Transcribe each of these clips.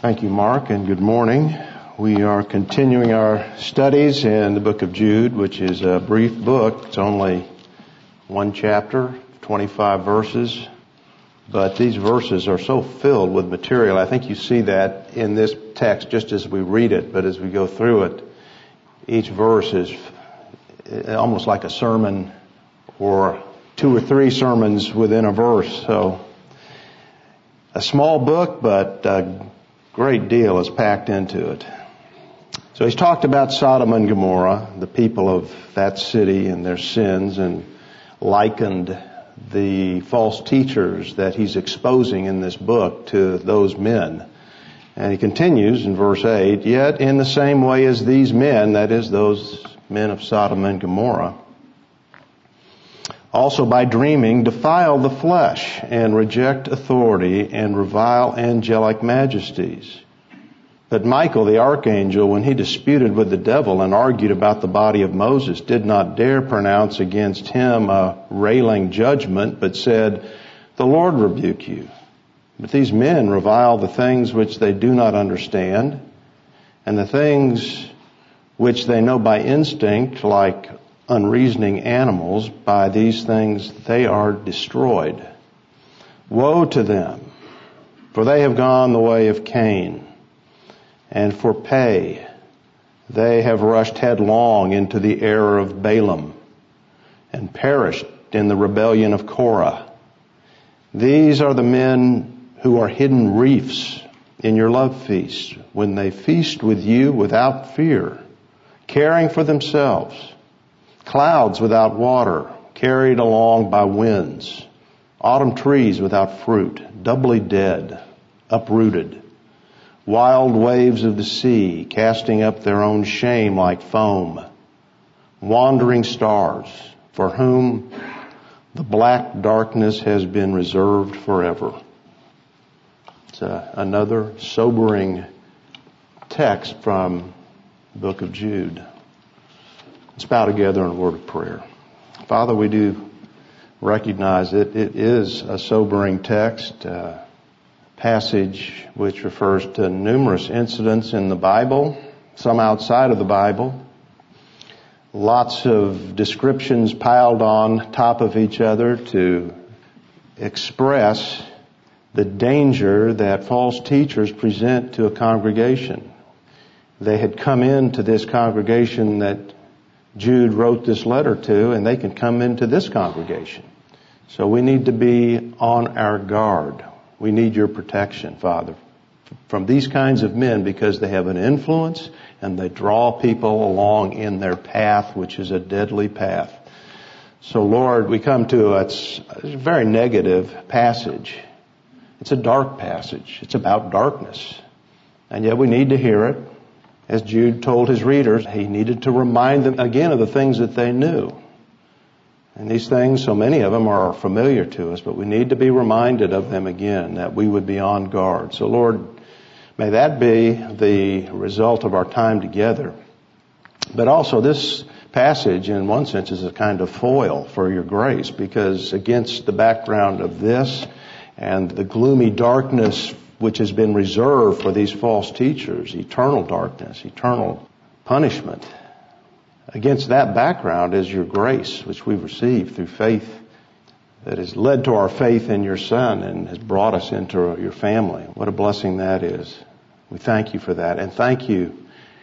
Thank you, Mark, and good morning. We are continuing our studies in the book of Jude, which is a brief book. It's only one chapter, 25 verses, but these verses are so filled with material. I think you see that in this text just as we read it, but as we go through it, each verse is almost like a sermon or two or three sermons within a verse. So a small book, but a great deal is packed into it. So he's talked about Sodom and Gomorrah, the people of that city and their sins, and likened the false teachers that he's exposing in this book to those men. And he continues in verse 8, yet in the same way as these men, that is, those men of Sodom and Gomorrah, also by dreaming defile the flesh and reject authority and revile angelic majesties. But Michael the archangel, when he disputed with the devil and argued about the body of Moses, did not dare pronounce against him a railing judgment, but said, the Lord rebuke you. But these men revile the things which they do not understand, and the things which they know by instinct, like unreasoning animals, by these things they are destroyed. Woe to them, for they have gone the way of Cain, and for pay they have rushed headlong into the error of Balaam, and perished in the rebellion of Korah. These are the men who are hidden reefs in your love feasts, when they feast with you without fear, caring for themselves, clouds without water, carried along by winds, autumn trees without fruit, doubly dead, uprooted, wild waves of the sea, casting up their own shame like foam, wandering stars, for whom the black darkness has been reserved forever. It's another sobering text from the book of Jude. Let's bow together in a word of prayer. Father, we do recognize that it is a sobering text, passage which refers to numerous incidents in the Bible, some outside of the Bible. Lots of descriptions piled on top of each other to express the danger that false teachers present to a congregation. They had come into this congregation that Jude wrote this letter to, and they can come into this congregation. So we need to be on our guard. We need your protection, Father, from these kinds of men, because they have an influence and they draw people along in their path, which is a deadly path. So, Lord, we come to a very negative passage. It's a dark passage. It's about darkness. And yet we need to hear it. As Jude told his readers, he needed to remind them again of the things that they knew. And these things, so many of them are familiar to us, but we need to be reminded of them again, that we would be on guard. So Lord, may that be the result of our time together. But also this passage, in one sense, is a kind of foil for your grace, because against the background of this and the gloomy darkness which has been reserved for these false teachers, eternal darkness, eternal punishment, against that background is your grace, which we've received through faith, that has led to our faith in your Son and has brought us into your family. What a blessing that is. We thank you for that. And thank you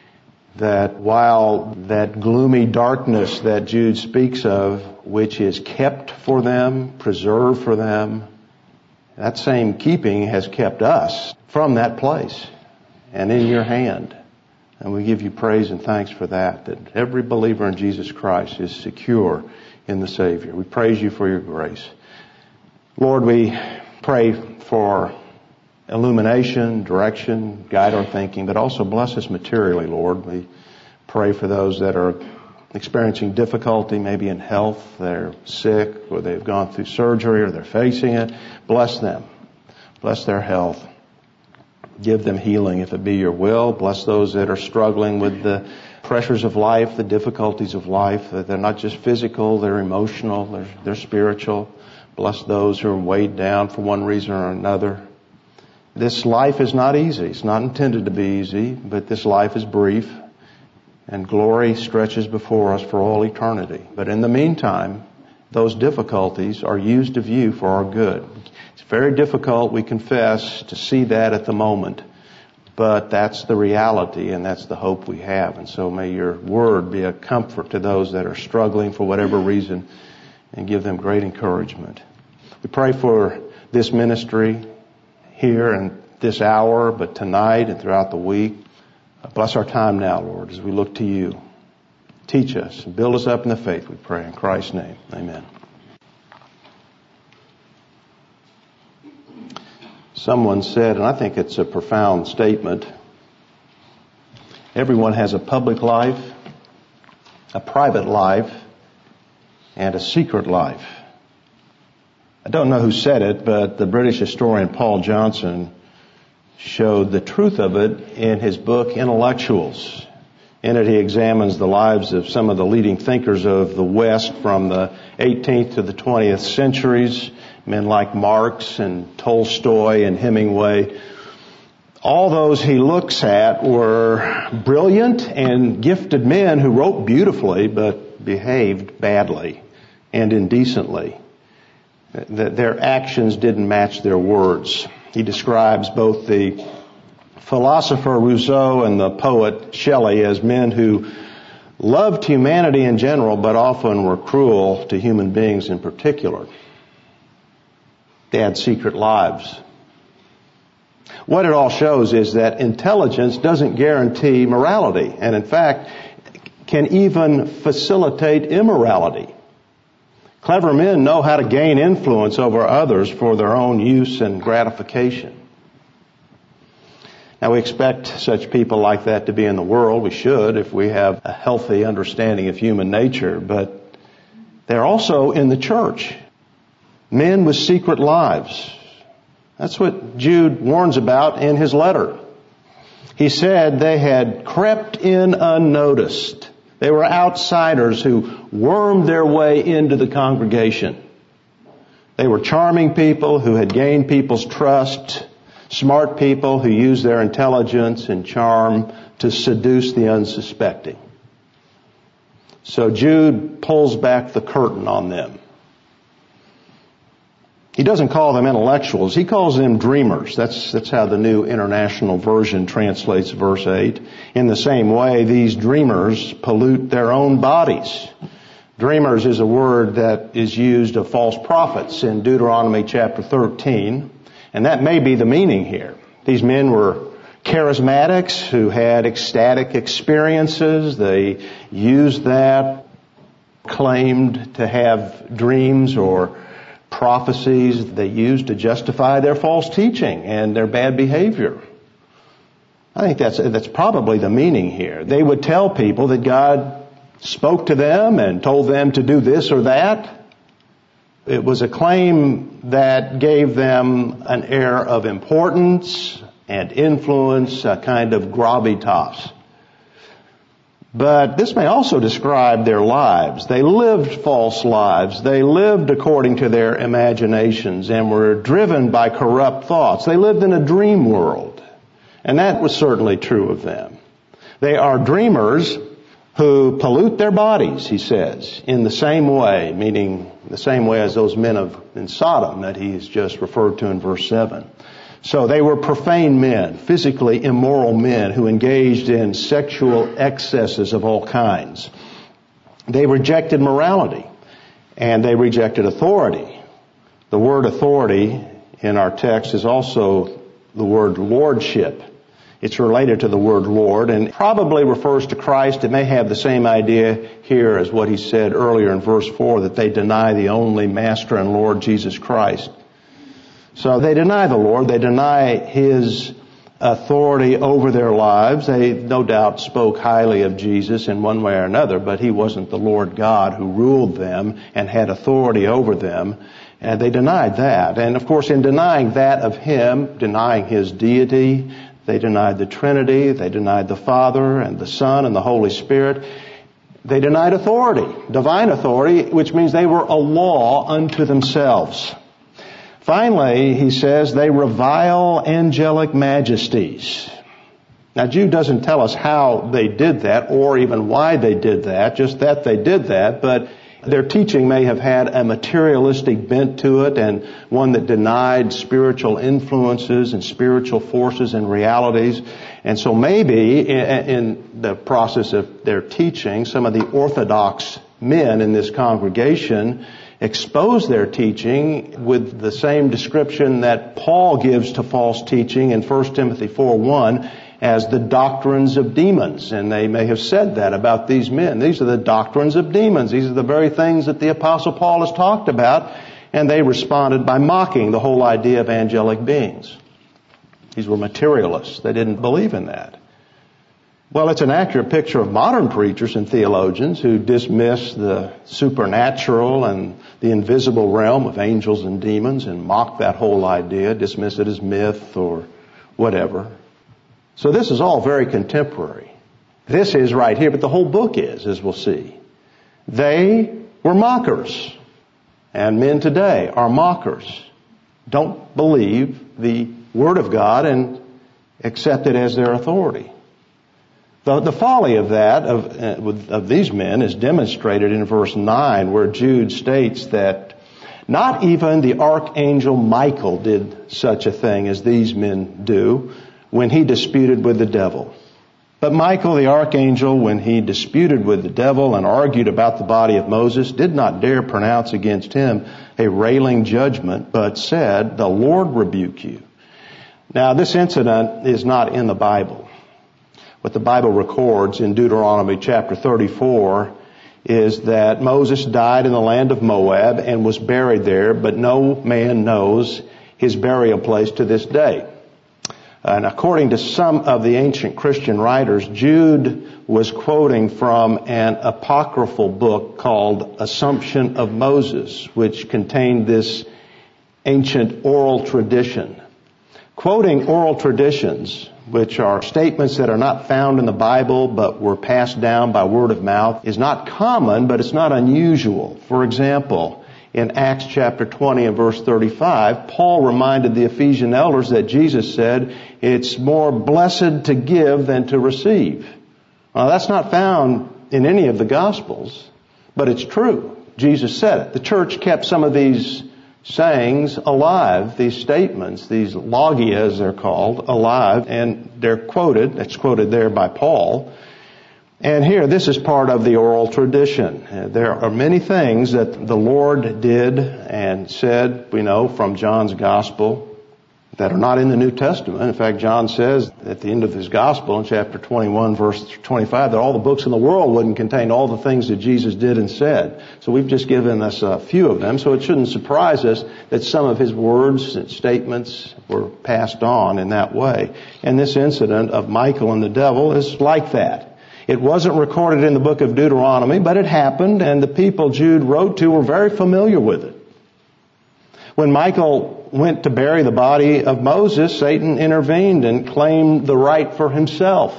that while that gloomy darkness that Jude speaks of, which is kept for them, preserved for them, that same keeping has kept us from that place and in your hand. And we give you praise and thanks for that every believer in Jesus Christ is secure in the Savior. We praise you for your grace. Lord, we pray for illumination, direction, guide our thinking, but also bless us materially, Lord. We pray for those that are experiencing difficulty, maybe in health, they're sick, or they've gone through surgery, or they're facing it. Bless them. Bless their health. Give them healing if it be your will. Bless those that are struggling with the pressures of life, the difficulties of life. They're not just physical, they're emotional, they're spiritual. Bless those who are weighed down for one reason or another. This life is not easy. It's not intended to be easy, but this life is brief, and glory stretches before us for all eternity. But in the meantime, those difficulties are used of you for our good. It's very difficult, we confess, to see that at the moment. But that's the reality, and that's the hope we have. And so may your word be a comfort to those that are struggling for whatever reason, and give them great encouragement. We pray for this ministry here and this hour, but tonight and throughout the week. Bless our time now, Lord, as we look to you. Teach us and build us up in the faith, we pray in Christ's name. Amen. Someone said, and I think it's a profound statement, everyone has a public life, a private life, and a secret life. I don't know who said it, but the British historian Paul Johnson showed the truth of it in his book Intellectuals. In it he examines the lives of some of the leading thinkers of the West from the 18th to the 20th centuries, men like Marx and Tolstoy and Hemingway. All those he looks at were brilliant and gifted men who wrote beautifully but behaved badly and indecently. Their actions didn't match their words. He describes both the philosopher Rousseau and the poet Shelley as men who loved humanity in general, but often were cruel to human beings in particular. They had secret lives. What it all shows is that intelligence doesn't guarantee morality, and in fact, can even facilitate immorality. Clever men know how to gain influence over others for their own use and gratification. Now, we expect such people like that to be in the world. We should, if we have a healthy understanding of human nature. But they're also in the church. Men with secret lives. That's what Jude warns about in his letter. He said they had crept in unnoticed. They were outsiders who wormed their way into the congregation. They were charming people who had gained people's trust, smart people who used their intelligence and charm to seduce the unsuspecting. So Jude pulls back the curtain on them. He doesn't call them intellectuals. He calls them dreamers. That's how the New International Version translates verse 8. In the same way, these dreamers pollute their own bodies. Dreamers is a word that is used of false prophets in Deuteronomy chapter 13. And that may be the meaning here. These men were charismatics who had ecstatic experiences. They used that, claimed to have dreams or prophecies they used to justify their false teaching and their bad behavior. I think that's probably the meaning here. They would tell people that God spoke to them and told them to do this or that. It was a claim that gave them an air of importance and influence, a kind of gravitas. But this may also describe their lives. They lived false lives. They lived according to their imaginations and were driven by corrupt thoughts. They lived in a dream world. And that was certainly true of them. They are dreamers who pollute their bodies, he says, in the same way, meaning the same way as those men in Sodom that he's just referred to in verse 7. So they were profane men, physically immoral men who engaged in sexual excesses of all kinds. They rejected morality, and they rejected authority. The word authority in our text is also the word lordship. It's related to the word Lord and probably refers to Christ. It may have the same idea here as what he said earlier in verse 4, that they deny the only Master and Lord Jesus Christ. So they deny the Lord. They deny his authority over their lives. They no doubt spoke highly of Jesus in one way or another, but he wasn't the Lord God who ruled them and had authority over them. And they denied that. And of course, in denying that of him, denying his deity, they denied the Trinity, they denied the Father and the Son and the Holy Spirit. They denied authority, divine authority, which means they were a law unto themselves. Finally, he says, they revile angelic majesties. Now, Jude doesn't tell us how they did that or even why they did that, just that they did that, but their teaching may have had a materialistic bent to it and one that denied spiritual influences and spiritual forces and realities. And so maybe in the process of their teaching, some of the orthodox men in this congregation expose their teaching with the same description that Paul gives to false teaching in 1 Timothy 4:1 as the doctrines of demons. And they may have said that about these men. These are the doctrines of demons. These are the very things that the Apostle Paul has talked about. And they responded by mocking the whole idea of angelic beings. These were materialists. They didn't believe in that. Well, it's an accurate picture of modern preachers and theologians who dismiss the supernatural and the invisible realm of angels and demons and mock that whole idea, dismiss it as myth or whatever. So this is all very contemporary. This is right here, but the whole book is, as we'll see. They were mockers, and men today are mockers. Don't believe the Word of God and accept it as their authority. The folly of that, of these men, is demonstrated in verse 9, where Jude states that not even the archangel Michael did such a thing as these men do when he disputed with the devil. But Michael the archangel, when he disputed with the devil and argued about the body of Moses, did not dare pronounce against him a railing judgment, but said, "The Lord rebuke you." Now, this incident is not in the Bible. What the Bible records in Deuteronomy chapter 34 is that Moses died in the land of Moab and was buried there, but no man knows his burial place to this day. And according to some of the ancient Christian writers, Jude was quoting from an apocryphal book called Assumption of Moses, which contained this ancient oral tradition. Quoting oral traditions, which are statements that are not found in the Bible but were passed down by word of mouth, is not common, but it's not unusual. For example, in Acts chapter 20 and verse 35, Paul reminded the Ephesian elders that Jesus said, "It's more blessed to give than to receive." Now, that's not found in any of the Gospels, but it's true. Jesus said it. The church kept some of these sayings alive, these statements, these logia as they're called, alive, and they're quoted. It's quoted there by Paul. And here, this is part of the oral tradition. There are many things that the Lord did and said, we know, from John's Gospel that are not in the New Testament. In fact, John says at the end of his Gospel in chapter 21, verse 25, that all the books in the world wouldn't contain all the things that Jesus did and said. So we've just given us a few of them. So it shouldn't surprise us that some of his words and statements were passed on in that way. And this incident of Michael and the devil is like that. It wasn't recorded in the book of Deuteronomy, but it happened, and the people Jude wrote to were very familiar with it. When Michael went to bury the body of Moses, Satan intervened and claimed the right for himself.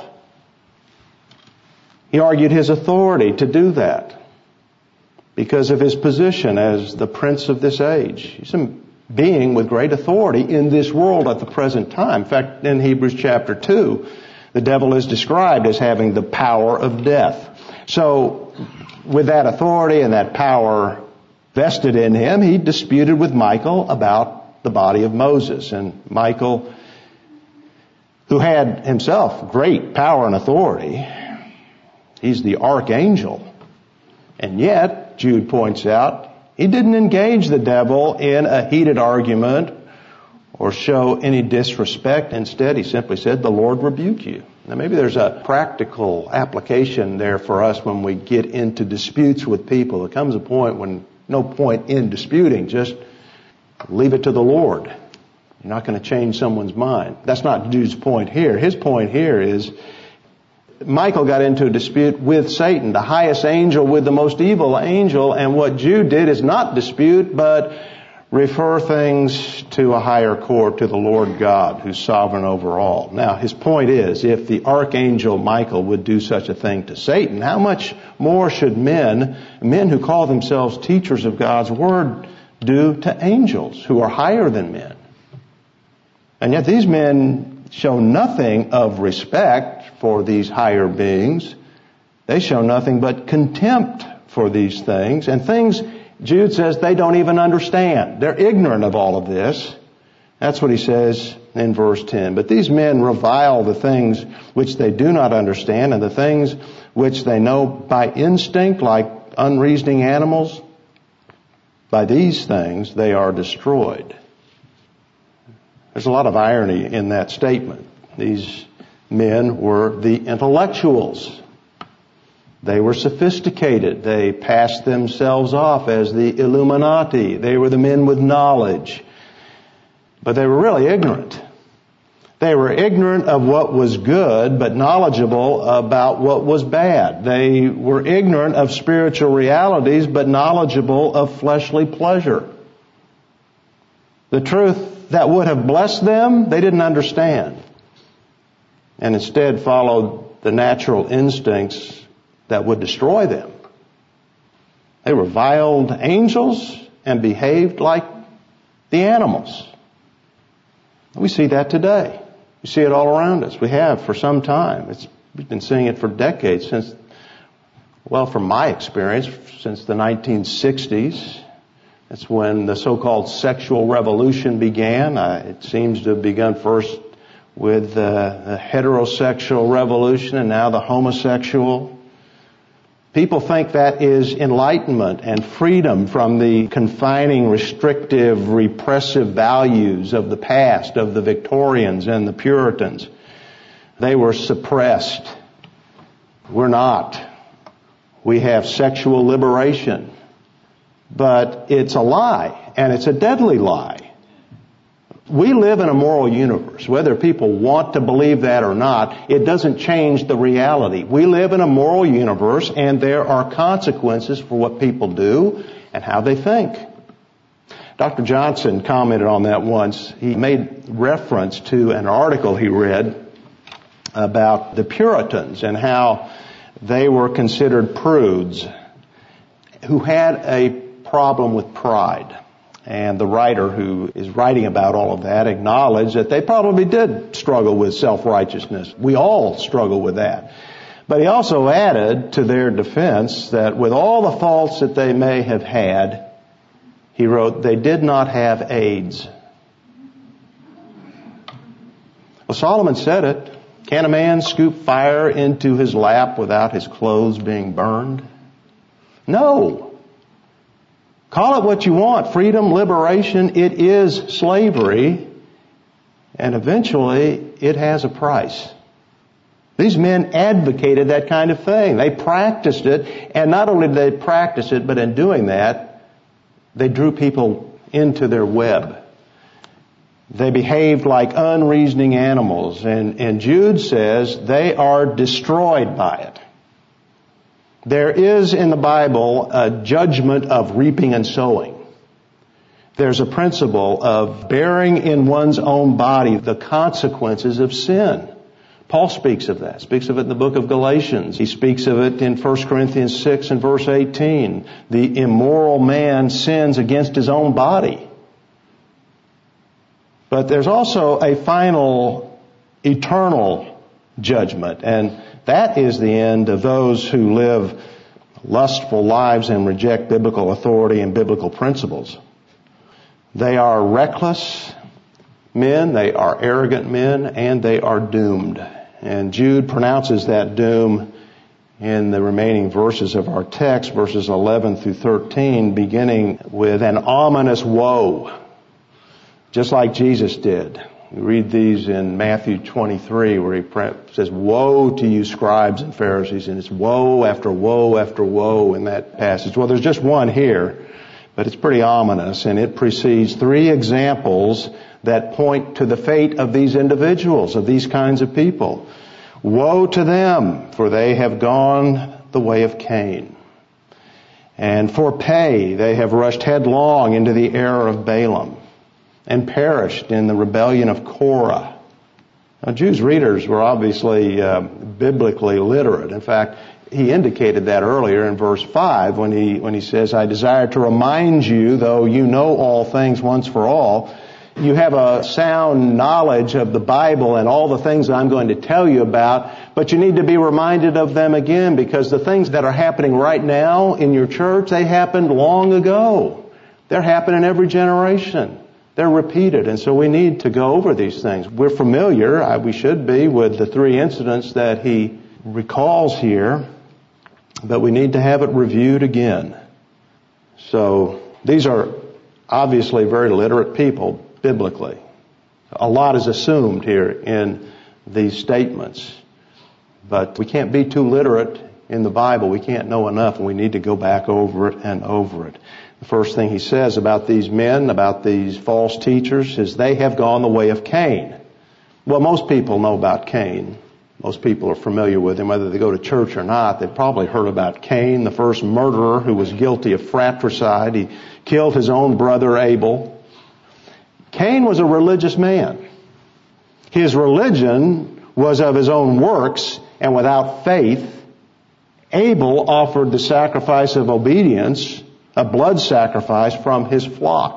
He argued his authority to do that because of his position as the prince of this age. He's a being with great authority in this world at the present time. In fact, in Hebrews chapter 2, the devil is described as having the power of death. So, with that authority and that power vested in him, he disputed with Michael about the body of Moses. And Michael, who had himself great power and authority, he's the archangel. And yet, Jude points out, he didn't engage the devil in a heated argument or show any disrespect. Instead, he simply said, "The Lord rebuke you." Now, maybe there's a practical application there for us when we get into disputes with people. There comes a point when no point in disputing. Just leave it to the Lord. You're not going to change someone's mind. That's not Jude's point here. His point here is Michael got into a dispute with Satan, the highest angel with the most evil angel, and what Jude did is not dispute, but refer things to a higher court, to the Lord God, who's sovereign over all. Now, his point is, if the archangel Michael would do such a thing to Satan, how much more should men who call themselves teachers of God's Word, do to angels who are higher than men. And yet these men show nothing of respect for these higher beings. They show nothing but contempt for these things, and things, Jude says, they don't even understand. They're ignorant of all of this. That's what he says in verse 10. But these men revile the things which they do not understand, and the things which they know by instinct, like unreasoning animals. By these things they are destroyed. There's a lot of irony in that statement. These men were the intellectuals. They were sophisticated. They passed themselves off as the Illuminati. They were the men with knowledge. But they were really ignorant. They were ignorant of what was good, but knowledgeable about what was bad. They were ignorant of spiritual realities, but knowledgeable of fleshly pleasure. The truth that would have blessed them, they didn't understand, and instead followed the natural instincts that would destroy them. They reviled angels and behaved like the animals. We see that today. We see it all around us. We have for some time. We've been seeing it for decades, from my experience, since the 1960s. That's when the so-called sexual revolution began. It seems to have begun first with the heterosexual revolution and now the homosexual. People think that is enlightenment and freedom from the confining, restrictive, repressive values of the past, of the Victorians and the Puritans. They were suppressed. We're not. We have sexual liberation. But it's a lie, and it's a deadly lie. We live in a moral universe. Whether people want to believe that or not, it doesn't change the reality. We live in a moral universe, and there are consequences for what people do and how they think. Dr. Johnson commented on that once. He made reference to an article he read about the Puritans and how they were considered prudes who had a problem with pride. And the writer who is writing about all of that acknowledged that they probably did struggle with self-righteousness. We all struggle with that. But he also added to their defense that with all the faults that they may have had, he wrote, they did not have AIDS. Well, Solomon said it. Can a man scoop fire into his lap without his clothes being burned? No. Call it what you want, freedom, liberation, it is slavery, and eventually it has a price. These men advocated that kind of thing. They practiced it, and not only did they practice it, but in doing that, they drew people into their web. They behaved like unreasoning animals, and Jude says they are destroyed by it. There is in the Bible a judgment of reaping and sowing. There's a principle of bearing in one's own body the consequences of sin. Paul speaks of that, speaks of it in the book of Galatians. He speaks of it in 1 Corinthians 6 and verse 18. The immoral man sins against his own body. But there's also a final eternal judgment, and that is the end of those who live lustful lives and reject biblical authority and biblical principles. They are reckless men, they are arrogant men, and they are doomed. And Jude pronounces that doom in the remaining verses of our text, verses 11 through 13, beginning with an ominous woe, just like Jesus did. We read these in Matthew 23 where he says, woe to you scribes and Pharisees, and it's woe after woe after woe in that passage. Well, there's just one here, but it's pretty ominous, and it precedes three examples that point to the fate of these individuals, of these kinds of people. Woe to them, for they have gone the way of Cain. And for pay, they have rushed headlong into the error of Balaam and perished in the rebellion of Korah. Now, Jude's readers were obviously biblically literate. In fact, He indicated that earlier in verse 5 when he says, I desire to remind you, though you know all things once for all. You have a sound knowledge of the Bible and all the things that I'm going to tell you about, but you need to be reminded of them again, because the things that are happening right now in your church, they happened long ago. They're happening every generation. They're repeated, and so we need to go over these things. We're familiar, we should be, with the 3 incidents that he recalls here, but we need to have it reviewed again. So these are obviously very literate people biblically. A lot is assumed here in these statements, but we can't be too literate in the Bible. We can't know enough, and we need to go back over it and over it. The first thing he says about these men, about these false teachers, is they have gone the way of Cain. Well, most people know about Cain. Most people are familiar with him, whether they go to church or not. They've probably heard about Cain, the first murderer who was guilty of fratricide. He killed his own brother Abel. Cain was a religious man. His religion was of his own works, and without faith. Abel offered the sacrifice of obedience, a blood sacrifice from his flock.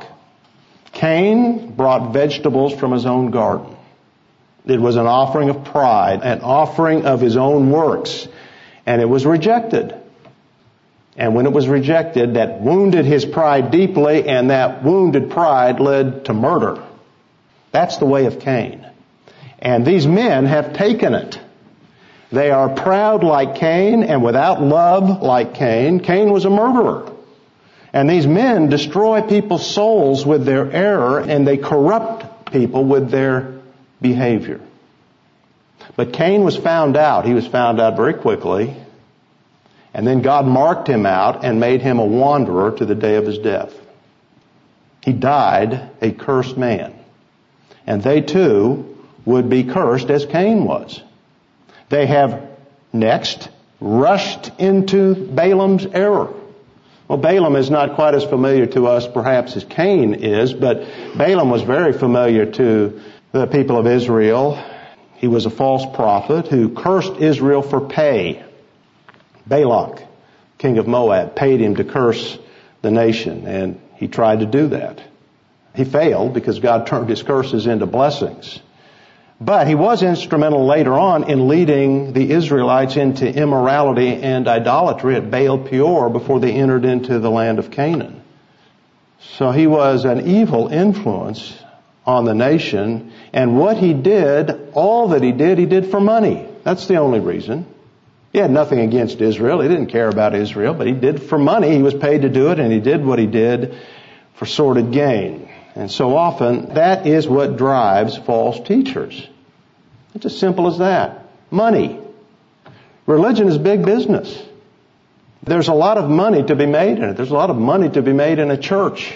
Cain brought vegetables from his own garden. It was an offering of pride, an offering of his own works, and it was rejected. And when it was rejected, that wounded his pride deeply, and that wounded pride led to murder. That's the way of Cain. And these men have taken it. They are proud like Cain and without love like Cain. Cain was a murderer. And these men destroy people's souls with their error, and they corrupt people with their behavior. But Cain was found out. He was found out very quickly. And then God marked him out and made him a wanderer to the day of his death. He died a cursed man. And they too would be cursed as Cain was. They have next rushed into Balaam's error. Well, Balaam is not quite as familiar to us perhaps as Cain is, but Balaam was very familiar to the people of Israel. He was a false prophet who cursed Israel for pay. Balak, king of Moab, paid him to curse the nation, and he tried to do that. He failed because God turned his curses into blessings. But he was instrumental later on in leading the Israelites into immorality and idolatry at Baal Peor before they entered into the land of Canaan. So he was an evil influence on the nation, and what he did, all that he did for money. That's the only reason. He had nothing against Israel. He didn't care about Israel, but he did for money. He was paid to do it, and he did what he did for sordid gain. And so often, that is what drives false teachers. It's as simple as that. Money. Religion is big business. There's a lot of money to be made in it. There's a lot of money to be made in a church.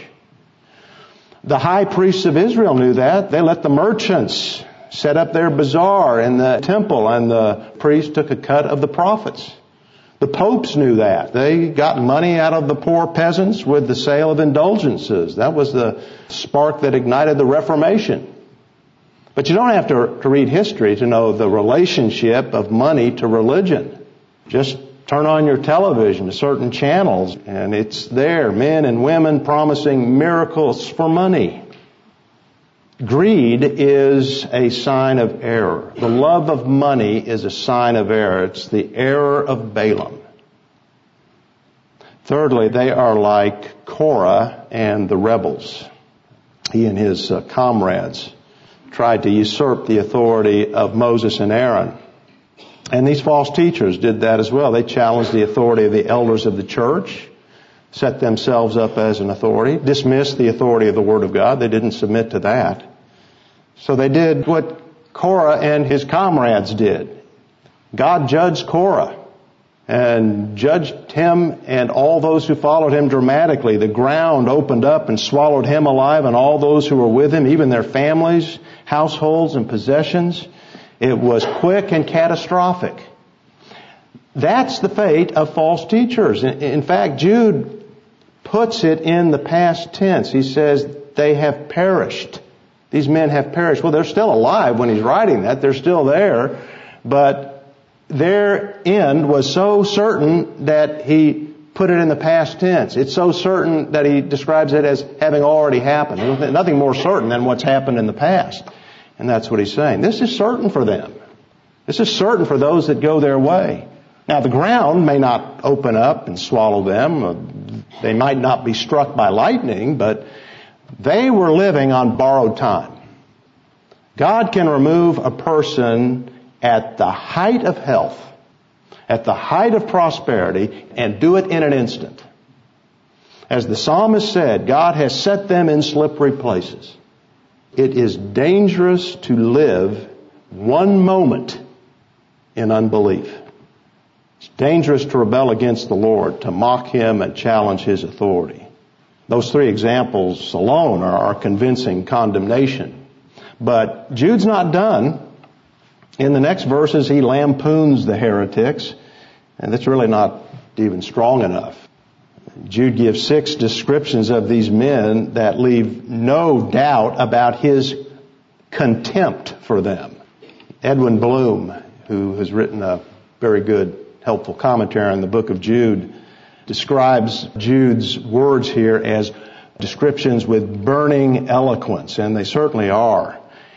The high priests of Israel knew that. They let the merchants set up their bazaar in the temple, and the priests took a cut of the profits. The popes knew that. They got money out of the poor peasants with the sale of indulgences. That was the spark that ignited the Reformation. But you don't have to read history to know the relationship of money to religion. Just turn on your television to certain channels, and it's there. Men and women promising miracles for money. Greed is a sign of error. The love of money is a sign of error. It's the error of Balaam. Thirdly, they are like Korah and the rebels. He and his comrades tried to usurp the authority of Moses and Aaron. And these false teachers did that as well. They challenged the authority of the elders of the church, set themselves up as an authority, dismissed the authority of the Word of God. They didn't submit to that. So they did what Korah and his comrades did. God judged Korah and judged him and all those who followed him dramatically. The ground opened up and swallowed him alive and all those who were with him, even their families, households, and possessions. It was quick and catastrophic. That's the fate of false teachers. In fact, Jude puts it in the past tense. He says, they have perished. These men have perished. Well, they're still alive when he's writing that. They're still there. But their end was so certain that he put it in the past tense. It's so certain that he describes it as having already happened. There's nothing more certain than what's happened in the past. And that's what he's saying. This is certain for them. This is certain for those that go their way. Now, the ground may not open up and swallow them. They might not be struck by lightning, but they were living on borrowed time. God can remove a person at the height of health, at the height of prosperity, and do it in an instant. As the psalmist said, God has set them in slippery places. It is dangerous to live one moment in unbelief. It's dangerous to rebel against the Lord, to mock Him and challenge His authority. Those three examples alone are convincing condemnation. But Jude's not done. In the next verses, he lampoons the heretics, and that's really not even strong enough. Jude gives 6 descriptions of these men that leave no doubt about his contempt for them. Edwin Bloom, who has written a very good, helpful commentary on the book of Jude, describes Jude's words here as descriptions with burning eloquence, and they certainly are.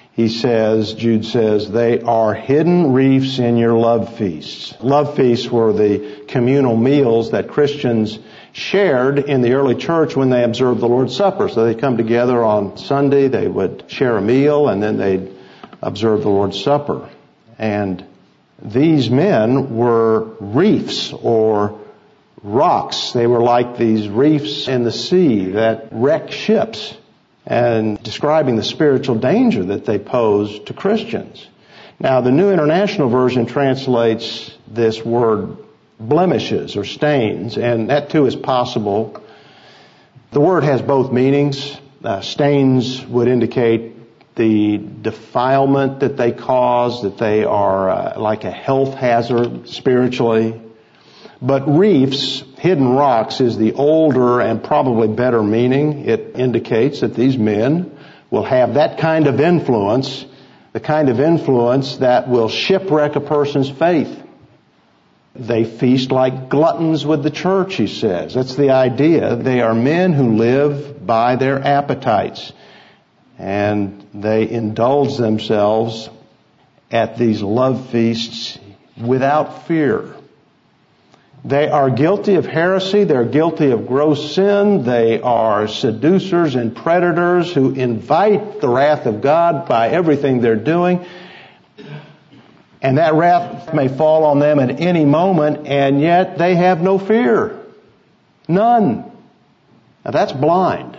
Jude says, they are hidden reefs in your love feasts. Love feasts were the communal meals that Christians shared in the early church when they observed the Lord's Supper. So they'd come together on Sunday, they would share a meal, and then they'd observe the Lord's Supper. And these men were reefs or rocks. They were like these reefs in the sea that wreck ships, and describing the spiritual danger that they pose to Christians. Now, the New International Version translates this word blemishes or stains, and that too is possible. The word has both meanings. Stains would indicate the defilement that they cause, that they are like a health hazard spiritually. But reefs, hidden rocks, is the older and probably better meaning. It indicates that these men will have that kind of influence, the kind of influence that will shipwreck a person's faith. They feast like gluttons with the church, he says. That's the idea. They are men who live by their appetites, and they indulge themselves at these love feasts without fear. They are guilty of heresy. They're guilty of gross sin. They are seducers and predators who invite the wrath of God by everything they're doing. And that wrath may fall on them at any moment, and yet they have no fear. None. Now that's blind.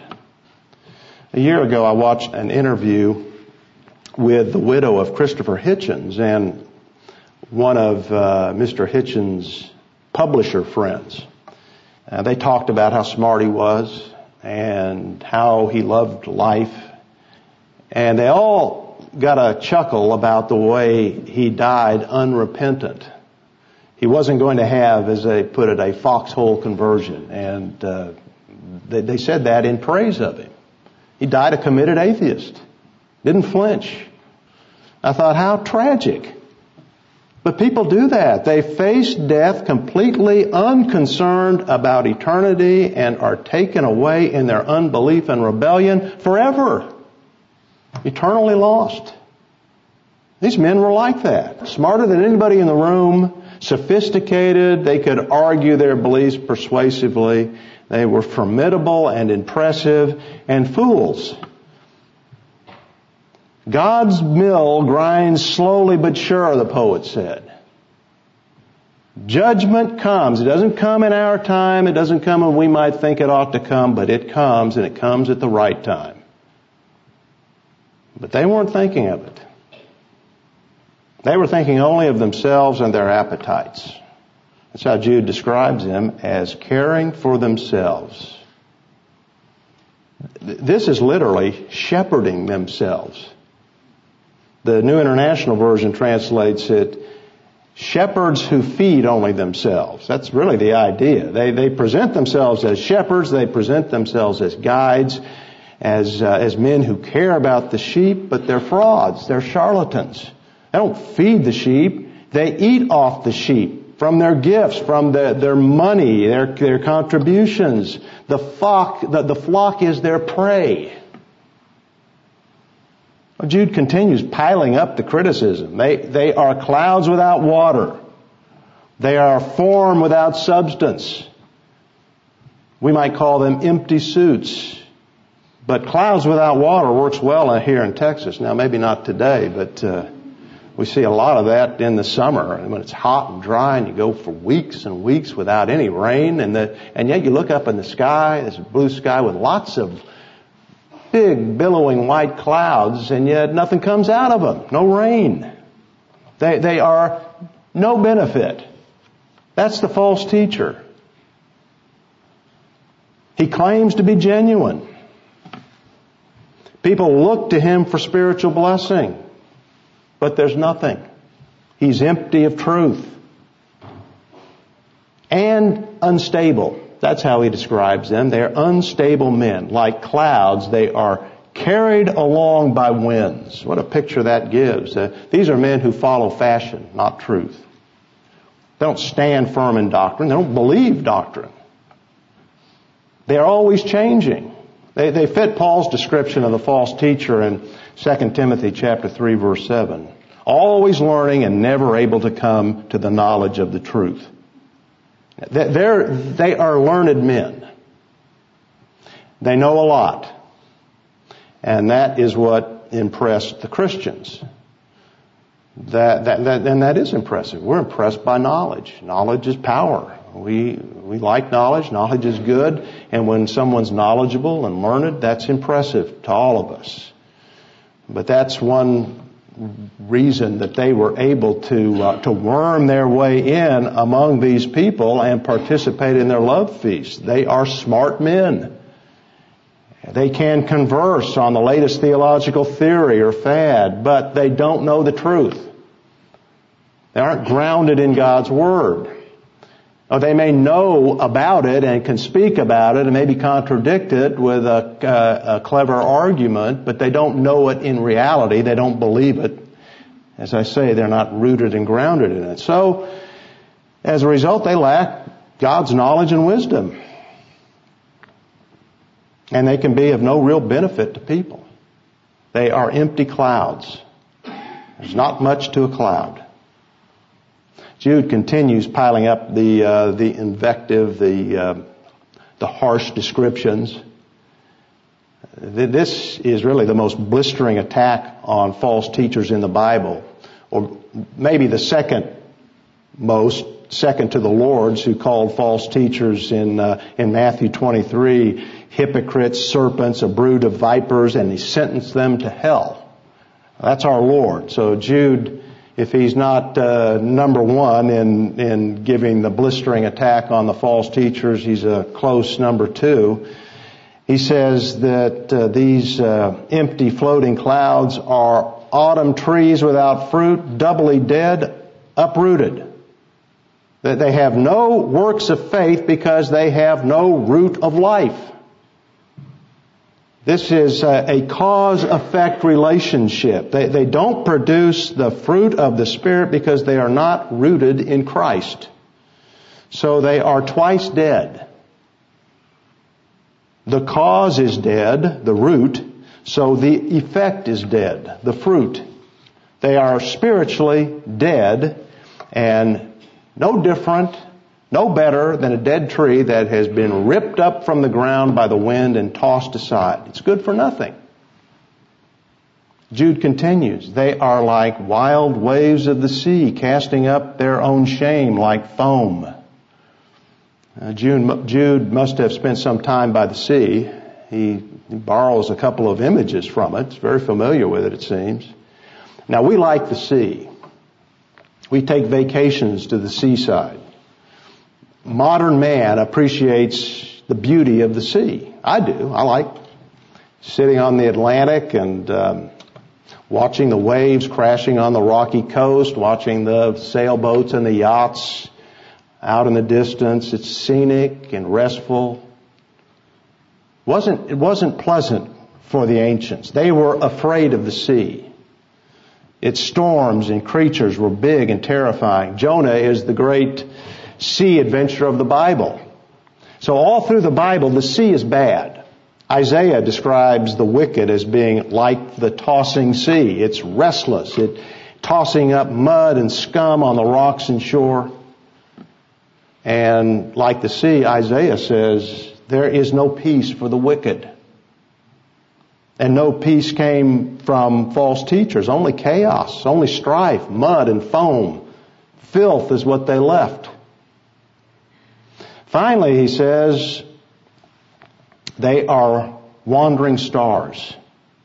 A year ago I watched an interview with the widow of Christopher Hitchens and one of Mr. Hitchens' publisher friends. They talked about how smart he was and how he loved life. And they all got a chuckle about the way he died unrepentant. He wasn't going to have, as they put it, a foxhole conversion. And they said that in praise of him. He died a committed atheist. Didn't flinch. I thought, how tragic. But people do that. They face death completely unconcerned about eternity and are taken away in their unbelief and rebellion forever. Eternally lost. These men were like that. Smarter than anybody in the room. Sophisticated. They could argue their beliefs persuasively. They were formidable and impressive, and fools. God's mill grinds slowly but sure, the poet said. Judgment comes. It doesn't come in our time. It doesn't come when we might think it ought to come, but it comes, and it comes at the right time. But they weren't thinking of it. They were thinking only of themselves and their appetites. That's how Jude describes them, as caring for themselves. This is literally shepherding themselves. The New International Version translates it, shepherds who feed only themselves. That's really the idea. They present themselves as shepherds. They present themselves as guides, as men who care about the sheep, but they're frauds. They're charlatans. They don't feed the sheep. They eat off the sheep from their gifts, from their money, their contributions. The flock is their prey. Well, Jude continues piling up the criticism. They are clouds without water. They are form without substance. We might call them empty suits. But clouds without water works well here in Texas. Now, maybe not today, but we see a lot of that in the summer when it's hot and dry and you go for weeks and weeks without any rain. And yet you look up in the sky, this blue sky with lots of big billowing white clouds, and yet nothing comes out of them. No rain. They are no benefit. That's the false teacher. He claims to be genuine. People look to him for spiritual blessing, but there's nothing. He's empty of truth and unstable. That's how he describes them. They're unstable men. Like clouds, they are carried along by winds. What a picture that gives. These are men who follow fashion, not truth. They don't stand firm in doctrine. They don't believe doctrine. They are always changing. They fit Paul's description of the false teacher in 2 Timothy chapter 3, verse 7. Always learning and never able to come to the knowledge of the truth. They are learned men. They know a lot. And that is what impressed the Christians. That is impressive. We're impressed by knowledge. Knowledge is power. We like knowledge. Knowledge is good. And when someone's knowledgeable and learned, that's impressive to all of us. But that's one reason that they were able to worm their way in among these people and participate in their love feast. They are smart men. They can converse on the latest theological theory or fad, but they don't know the truth. They aren't grounded in God's Word. Or they may know about it and can speak about it and maybe contradict it with a clever argument, but they don't know it in reality. They don't believe it. As I say, they're not rooted and grounded in it. So, as a result, they lack God's knowledge and wisdom. And they can be of no real benefit to people. They are empty clouds. There's not much to a cloud. Jude continues piling up the invective, the harsh descriptions. This is really the most blistering attack on false teachers in the Bible, or maybe the second to the Lord's, who called false teachers in Matthew 23 hypocrites, serpents, a brood of vipers, and he sentenced them to hell. That's our Lord. So Jude, if he's not number one in giving the blistering attack on the false teachers, he's a close number two. He says that these empty floating clouds are autumn trees without fruit, doubly dead, uprooted. That they have no works of faith because they have no root of life. This is a cause-effect relationship. They don't produce the fruit of the Spirit because they are not rooted in Christ. So they are twice dead. The cause is dead, the root, so the effect is dead, the fruit. They are spiritually dead and no different, no better than a dead tree that has been ripped up from the ground by the wind and tossed aside. It's good for nothing. Jude continues, they are like wild waves of the sea, casting up their own shame like foam. Jude must have spent some time by the sea. He borrows a couple of images from it. He's very familiar with it, it seems. Now, we like the sea. We take vacations to the seaside. Modern man appreciates the beauty of the sea. I do. I like sitting on the Atlantic and watching the waves crashing on the rocky coast, watching the sailboats and the yachts out in the distance. It's scenic and restful. It wasn't pleasant for the ancients. They were afraid of the sea. Its storms and creatures were big and terrifying. Jonah is the great sea adventure of the Bible. So all through the Bible, the sea is bad. Isaiah describes the wicked as being like the tossing sea. It's restless. It's tossing up mud and scum on the rocks and shore. And like the sea, Isaiah says, there is no peace for the wicked. And no peace came from false teachers. Only chaos, only strife, mud and foam. Filth is what they left. Finally, he says, they are wandering stars.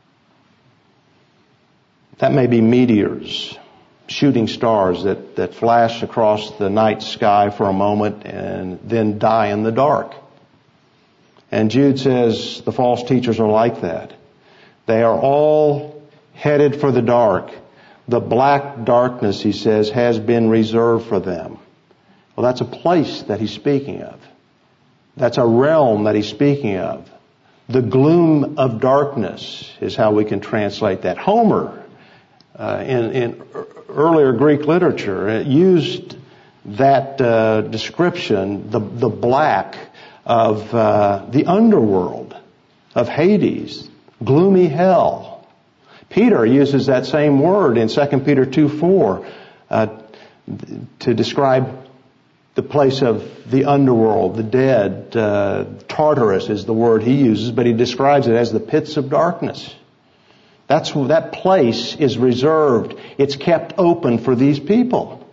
That may be meteors, shooting stars that flash across the night sky for a moment and then die in the dark. And Jude says the false teachers are like that. They are all headed for the dark. The black darkness, he says, has been reserved for them. Well, that's a place that he's speaking of. That's a realm that he's speaking of. The gloom of darkness is how we can translate that. Homer, in earlier Greek literature, used that description, the black of the underworld, of Hades, gloomy hell. Peter uses that same word in 2 Peter 2:4 to describe the place of the underworld, the dead. Tartarus is the word he uses, but he describes it as the pits of darkness. That place is reserved. It's kept open for these people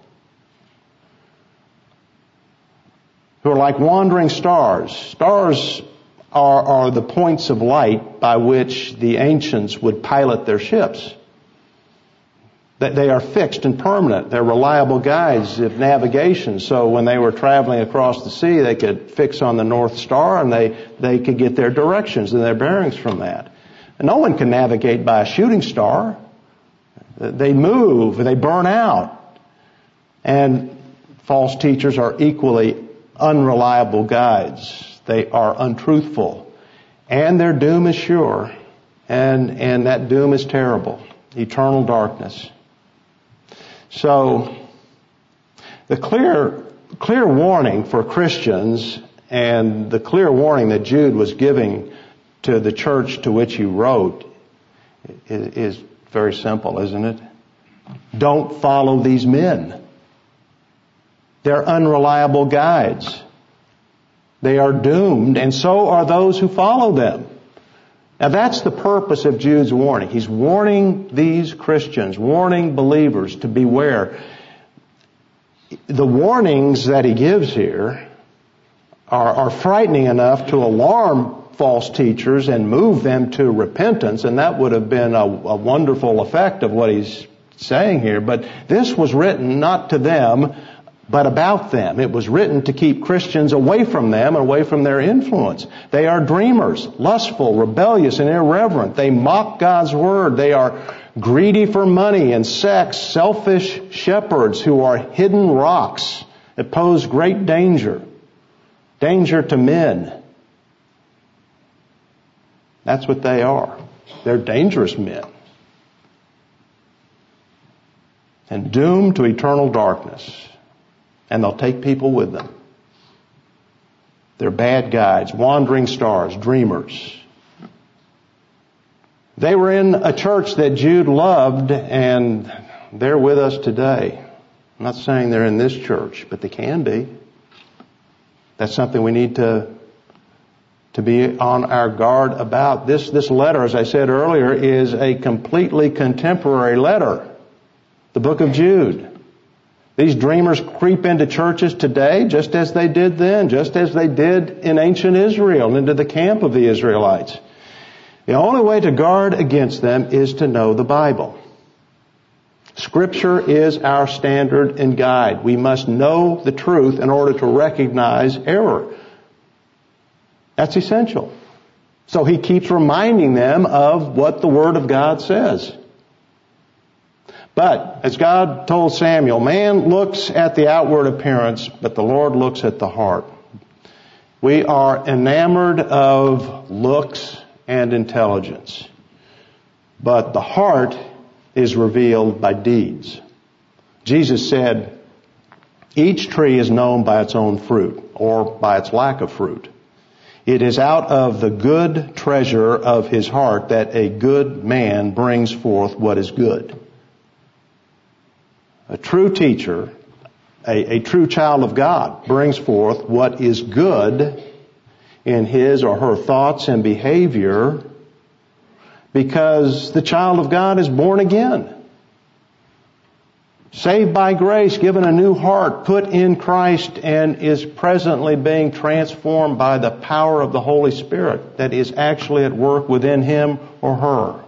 who are like wandering stars. Stars are the points of light by which the ancients would pilot their ships. They are fixed and permanent. They're reliable guides of navigation. So when they were traveling across the sea, they could fix on the North Star and they could get their directions and their bearings from that. And no one can navigate by a shooting star. They move, they burn out. And false teachers are equally unreliable guides. They are untruthful. And their doom is sure. And that doom is terrible. Eternal darkness. So, the clear warning for Christians and the clear warning that Jude was giving to the church to which he wrote is very simple, isn't it? Don't follow these men. They're unreliable guides. They are doomed, and so are those who follow them. Now that's the purpose of Jude's warning. He's warning these Christians, warning believers to beware. The warnings that he gives here are frightening enough to alarm false teachers and move them to repentance, and that would have been a wonderful effect of what he's saying here. But this was written not to them, but about them. It was written to keep Christians away from them and away from their influence. They are dreamers, lustful, rebellious, and irreverent. They mock God's word. They are greedy for money and sex, selfish shepherds who are hidden rocks that pose great danger to men. That's what they are. They're dangerous men. And doomed to eternal darkness. And they'll take people with them. They're bad guides, wandering stars, dreamers. They were in a church that Jude loved, and they're with us today. I'm not saying they're in this church, but they can be. That's something we need to be on our guard about. This letter, as I said earlier, is a completely contemporary letter. The book of Jude. These dreamers creep into churches today just as they did then, just as they did in ancient Israel, into the camp of the Israelites. The only way to guard against them is to know the Bible. Scripture is our standard and guide. We must know the truth in order to recognize error. That's essential. So he keeps reminding them of what the Word of God says. But, as God told Samuel, man looks at the outward appearance, but the Lord looks at the heart. We are enamored of looks and intelligence. But the heart is revealed by deeds. Jesus said, each tree is known by its own fruit, or by its lack of fruit. It is out of the good treasure of his heart that a good man brings forth what is good. A true teacher, a true child of God, brings forth what is good in his or her thoughts and behavior because the child of God is born again. Saved by grace, given a new heart, put in Christ, and is presently being transformed by the power of the Holy Spirit that is actually at work within him or her.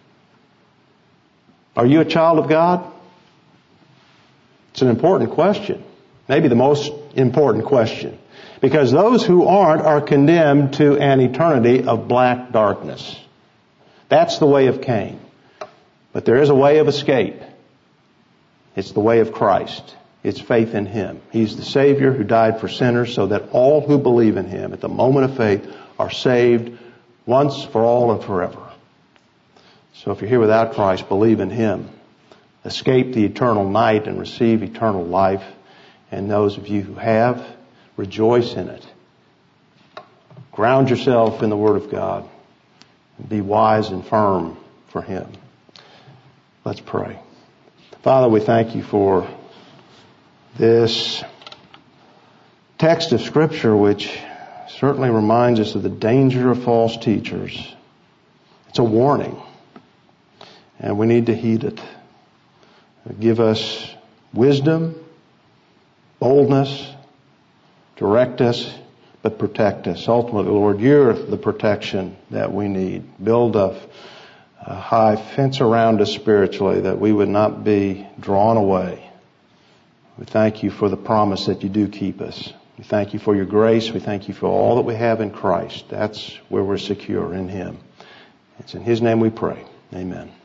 Are you a child of God? It's an important question. Maybe the most important question. Because those who aren't are condemned to an eternity of black darkness. That's the way of Cain. But there is a way of escape. It's the way of Christ. It's faith in Him. He's the Savior who died for sinners so that all who believe in Him at the moment of faith are saved once, for all, and forever. So if you're here without Christ, believe in Him. Escape the eternal night and receive eternal life. And those of you who have, rejoice in it. Ground yourself in the Word of God. And be wise and firm for Him. Let's pray. Father, we thank you for this text of Scripture which certainly reminds us of the danger of false teachers. It's a warning, and we need to heed it. Give us wisdom, boldness, direct us, but protect us. Ultimately, Lord, you're the protection that we need. Build a high fence around us spiritually that we would not be drawn away. We thank you for the promise that you do keep us. We thank you for your grace. We thank you for all that we have in Christ. That's where we're secure, in Him. It's in His name we pray. Amen.